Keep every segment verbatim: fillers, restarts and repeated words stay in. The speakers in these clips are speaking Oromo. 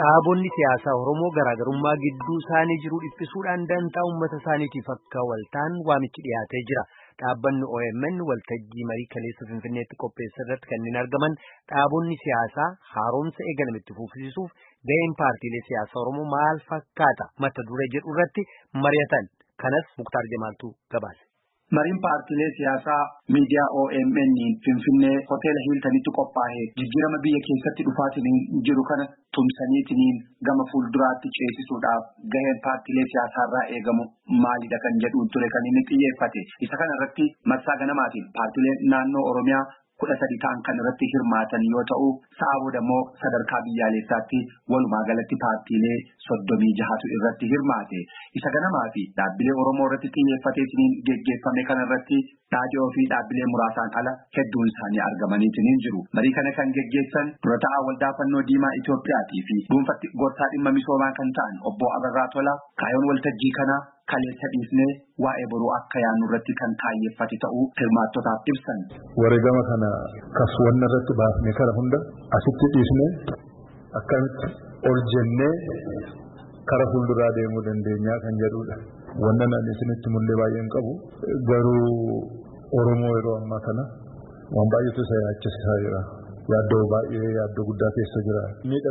Dhaabonni siyaasaa Oromoo garaagarummaa gidduu isaanii jiru dhiphisuudhaan dantaa uummata isaaniitiif akka waltaan waamichi dhiyaatee jira. Dhaabbanni O M N waltajjii marii kaleessa Finfinneetti qopheesse irratti kanneen argaman dhaabonni siyaasaa haaromsa eegalame itti fufsiisuuf ga'een paartiilee siyaasaa Oromoo maal fakkaata mata duree jedhu irratti mari'atan. Kanas Muktaar Jamaaltu gabaase. Mariin paartiilee siyaasaa miidiyaa O M N Finfinnee hoteela Hiiltanitti qophaa'ee jijjiirama biyya keessatti dhufaatiin jiru kana tumsaniitiin gama fuulduraatti ceesisuudhaaf gaheen paartiilee siyaasaa irraa eegamu maalidha kan jedhu ture kan inni xiyyeeffate. Isa kana irratti marsaa ganamaatiin paartiilee naannoo Oromiyaa kudha sadi ta'an kan irratti hirmaatan yoo ta'u, sa'a booda immoo sadarkaa biyyaalessaatti walumaa galatti paartiilee soddomii jahatu irratti hirmaate. Isa ganamaa fi dhaabbilee Oromoo irratti xiyyeeffateetiin geggeeffame kana irratti dhaadhiyoo fi dhaabbilee muraasaan ala hedduun isaanii argamaniitiin jiru. Marii kana kan geggeessan dura ta'aa waldaa fannoo diimaa Itoophiyaatii fi dhuunfatti gorsaa dhimma misoomaa kan ta'an obbo Abarraa Tolaa kaayoon waltajjii kana kaleessa dhiisnee waa'ee boruu akka yaannu irratti kan kaayyeffate ta'uu hirmaattotaaf ibsan. Wareegama kana kaswanna irratti baafnee kara hunda asitti dhiisnee akkamitti ol jennee kara fuulduraa deemuu dandeenyaa kan jedhudha. Wanna nan isinitti mul'ee baay'een qabu garuu Oromoo yeroo ammaa kana waan baay'eetu isa yaachisaa jira. Yaaddoo baay'ee yaaddoo guddaa keessa jira.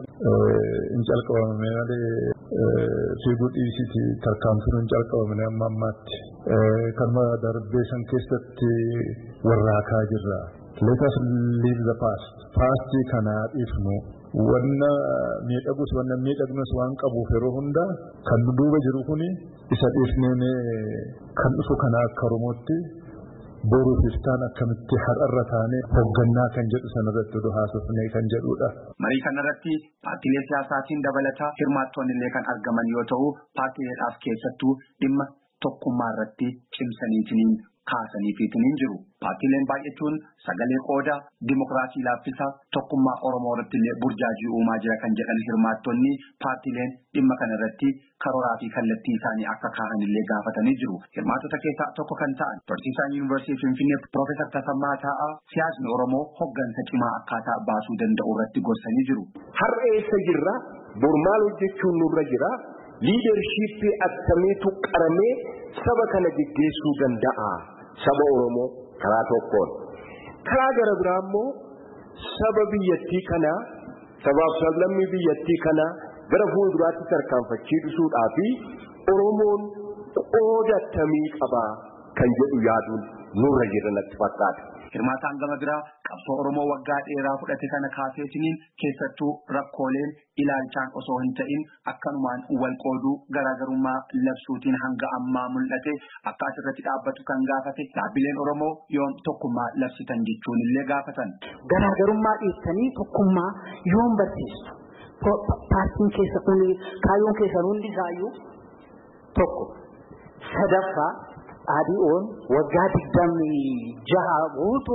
Hin calqabamne malee fiiguu dhiisiti tarkaanfiin hin calqabamne amma ammaatti. Kanuma darbee san keessatti warraakaa jirra. Let us leave the past. Paastii kana dhiifnu. Wanna miidhagus wanna miidhagnus waan qabuuf yeroo hunda kan duuba jiru kuni isa dhiifnee kan dhufu kana akka Oromootti boruu iftaan akkamitti har'arra taanee hoggannaa kan jedhu sanarratti haasofnee kan jedhudha. Marii kanarratti paartiilee siyaasaatiin dabalataa hirmaattoonni illee kan argaman yoo ta'u, paartiileedhaaf keessattuu dhimma tokkummaa irratti cimsaniitiin kaasaniifiitiin jiru. Paartiileen baay'achuun sagalee qooda dimokiraasii laaffisa tokkummaa Oromoo irratti illee burjaajii uumaa jira kan jedhan hirmaattonni paartiileen dhimma kanarratti karooraa fi kallattii isaanii akka kaahan illee gaafatanii jiru. Hirmaattota keessaa tokko kan ta'an barsiisaan yuunivarsiitii Finfinnee Piroofeesar Tasammaa Taa'aa siyaasni Oromoo hoggansa cimaa akkaataa baasuu danda'u irratti gorsanii jiru. Har'a eessa jirra? Bor maal hojjechuun nurra jira? Liidarshiippii akkamiitu qaramee saba kana geggeessuu danda'a? Saba Oromoo karaa tokkoon. Karaa gara biraa immoo saba biyyattii kana sabaaf sablammii biyyattii kana gara fuulduraatti tarkaanfachiisuudhaa fi Oromoon qooda akkamii qaba kan jedhu yaaduun nurra jira natti fakkaata. Hirmaataan gama biraa qabsoo Oromoo waggaa dheeraa fudhate kana kaaseetiniin keessattuu rakkooleen ilaalchaan osoo hin ta'in akkanumaan wal qooduu garaagarummaa labsuutiin hanga ammaa mul'ate akka asirratti dhaabbatu kan gaafate dhaabbileen Oromoo yoom tokkummaa labsitan jechuun illee gaafatan. Garaagarummaa dhiistanii tokkummaa yoom barsiistu? Paartiin keessa kuni kaayoon keessan hundi isaayyuu tokko. Sadaffaa Adi'oon waggaa digdamii jaha guutuu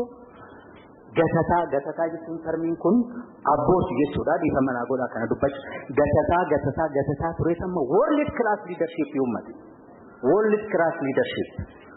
gatataa gatataa jechuun termiin kun abbooti jechuudha. Dhiifa manaa godhaa kana dubbachu gatataa gatataa gatataa ture amma world class leadership uummate world class leadership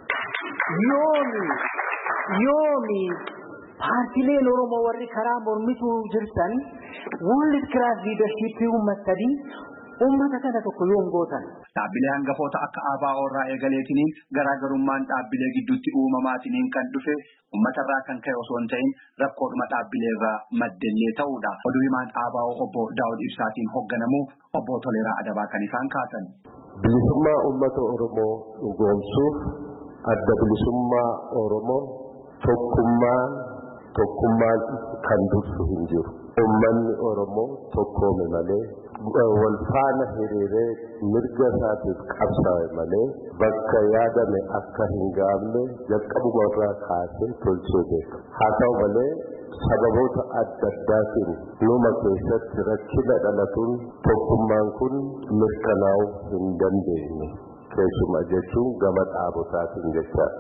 yoomi yoomi paartiileen Oromoo warri karaa mormituu jirtan world class leadership uummatanii ummata kana tokko yoom gootan. Dhaabbilee hangafoota akka A B O irraa eegaleetiniin garaagarummaan dhaabbilee gidduutti uumamaatiin kan dhufe uummatarraa kan ka'e osoo hin ta'in rakkoodhuma dhaabbilee irraa maddellee ta'uudha. Oduu himaan A B O obbo Daawud Ibsaatiin hoogganamu obbo Toleeraa Adabaa kan isaan kaasan. Bilisummaa uummata Oromoo dhugoomsuuf adda bilisummaa Oromoo tokkummaan tokkummaan kan dursu hin jiru. Uummanni Oromoo tokkoome malee wal faana hiriiree mirga isaatiif qabsaa'e malee bakka yaadame akka hin gaafne jalqabuma irraa kaasee tolchee beeka. Haa ta'u malee sababoota adda addaatiin numa keessatti rakkina dhalatuun tokkummaan kun mirkanaa'uu hin dandeenye. Keessumaa jechuun gama dhaabotaatiin jecha.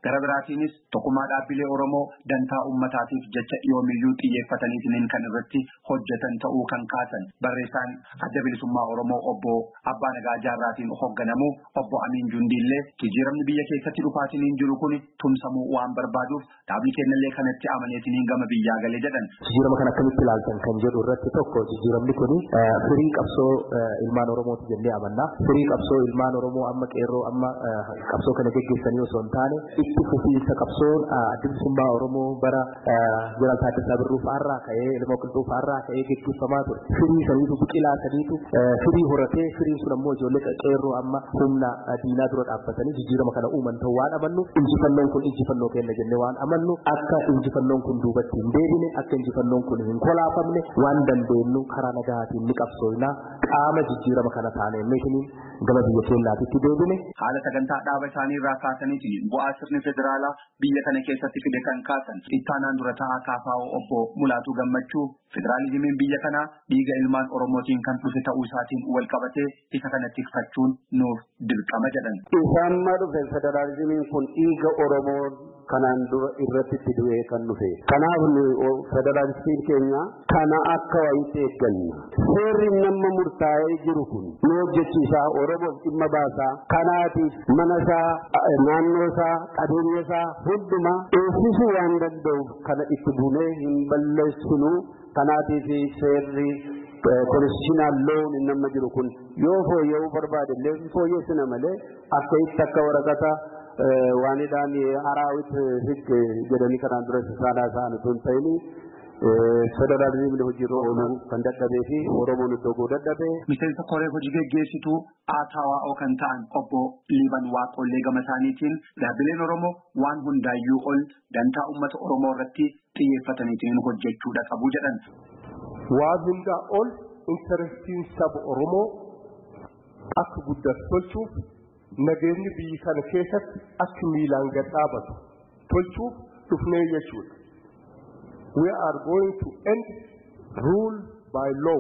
gara biraatiinis tokkummaa dhaabbilee Oromoo dantaa uummataatiif jecha yoomiyyuu xiyyeeffataniitiin kan irratti hojjetan ta'uu kan kaasan barreessaan adda bilisummaa Oromoo obbo Abbaa Nagaa Jaarraatiin hoogganamu obbo Amiin Jundiillee jijjiiramni biyya keessatti dhufaatiin jiru kun tumsamuu waan barbaaduuf dhaabni kennallee kanatti amaneetiin gama biyyaa galee jedhan. Jijjiirama kana akkamitti ilaaltan kan jedhu irratti tokko jijjiiramni kun firii qabsoo ilmaan Oromooti jennee amanna. Firii qabsoo ilmaan Oromoo amma qeerroo amma qabsoo kana geggeessanii osoo hin taane itti fufiinsa qabsoon adda bilisummaa Oromoo bara Jeneraal Taaddasaa Birruu fa'aarraa ka'ee ilma Qilxuu fa'aarraa ka'ee geggeeffamaa ture. Firii saniitu biqilaa saniitu firii horatee firiin sun ammoo ijoollee qeerroo amma humna diinaa dura dhaabbatanii jijjiirama kana uuman ta'uu waan amannuuf injifannoon kun injifannoo kenna jennee waan amannu akka injifannoon kun duubatti hin deebine akka injifannoon kun hin kolaafamne waan dandeenyu karaa nagaatiin ni qabsoofna qaama jijjiirama kana taane meeshiniin gama biyya keenyaatti deebine haala sagantaa dhaaba isaanii irraa kaasaniitiin bu'aa sirni federaalaa biyya kana keessatti fide kan kaasan ittaanaan dura ta'aa kaafaa'oo obbo Mulaatuu Gammachuu federaalizimiin biyya kanaa dhiiga ilmaan Oromootiin kan dhufe ta'uu isaatiin wal qabatee isa kanatti tikfachuun nuuf dirqama jedhan. Isaan ma dhufe federaalizimiin kun dhiiga Oromoo kanaan dura irratti itti du'ee kan dhufe. Kanaaf federaalistiin keenya kana akka wayiitti eegganna. Seerri nama murtaa'ee jiru kun nu hojjechiisaa Oromoof dhimma baasaa kanaatiif mana isaa naannoo isaa qabeenya isaa hundumaa eegsisuu waan danda'uuf kana itti buunee hin balleessinu. Kanaatiif seerri konstitutional law nama jiru kun yoo fooyya'uu barbaade illee fooyyessina malee akka itti akka waraqata waanidhaan araawit hig jedhanii kanaan dura saanaa isaanii tun ta'ini federalizimni hojiirra ooluu kan dadhabee fi Oromoon iddoo goo dadhabee. Miseensa koree hojii geggeessituu Aataawaa kan ta'an obbo Liiban Waaqollee gama isaaniitiin dhaabbileen Oromoo waan hundaayyuu ol dantaa uummata Oromoo irratti xiyyeeffataniitiin hojjechuudha qabu jedhan. Waan hundaa ol interestiin saba Oromoo akka guddatu tolchuuf nageenyi biyya kana keessatti akka miilaan gad dhaabatu tolchuuf dhufnee jechuudha. We are going to end rule by law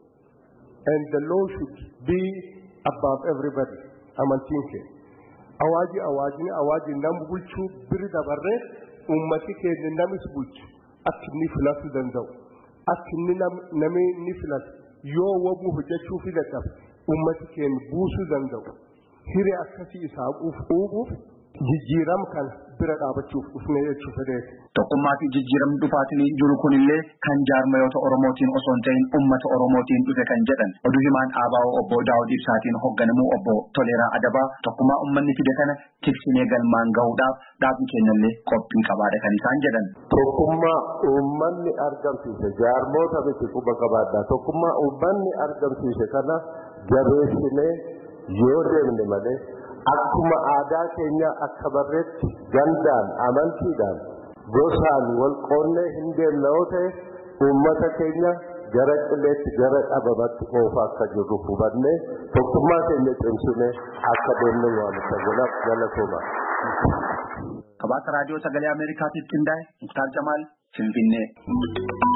and the law should be above everybody. Amantiin keenya. Awaaji awaajni awaaji nama bulchuu biri dabarree ummati keenya namis bulchu akka inni filatu danda'u. Akka inni namni ni filatu yoo wabuu hojjechuu fi dadhabe ummati keenya buusuu danda'u. Hiree akkasii isaa uumuuf jijjiiram kan bira dhaabachuuf dhufnee jechuu fedheeti. Tokkummaa fi jijjiiramni dhufaatiin jiru kunillee kan jaarmayoota Oromootiin osoo hin ta'in uummata Oromootiin dhufe kan jedhan oduu himaan Aabaa'oo obbo Daawud Ibsaatiin hoogganamu obbo Toleeraa Adabaa tokkummaa uummanni fide kana tiksinee galmaan gahuudhaaf dhaabni kennallee qophii qabaadha kan isaan jedhan. Tokkummaa uummanni argamsiise jaarmoota miti quba qabaadha. Tokkummaa uummanni argamsiise kana jabeessinee yoo deemne malee akkuma aadaa keenya akka barreetti gandaan amantiidhaan gosaan wal qoonnee hin deemne yoo ta'e uummata keenya gara qileetti gara dhabamatti oofa akka jirru hubannee tokkummaa keenya cimsinee akka deemne waamicha godhaaf galatooma. Kabaasa raadiyoo sagalee Ameerikaatiif qindaa'e Muktaar Jamaal Finfinnee.